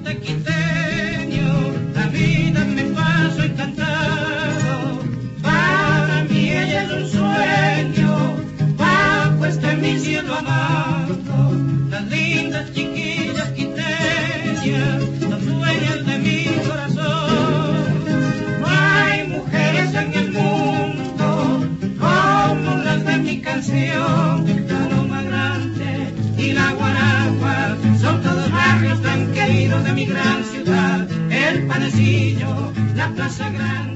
monte quiteño, la vida me pasó encantado. Para mí ella es un sueño, bajo este mi cielo amado. Las lindas chiquillas quiteñas, las dueñas de mi corazón. No hay mujeres en el mundo como las de mi canción. La Loma Grande y la Guaragua son todos barrios tan queridos de mi gran ciudad. El Panecillo, la Plaza Grande.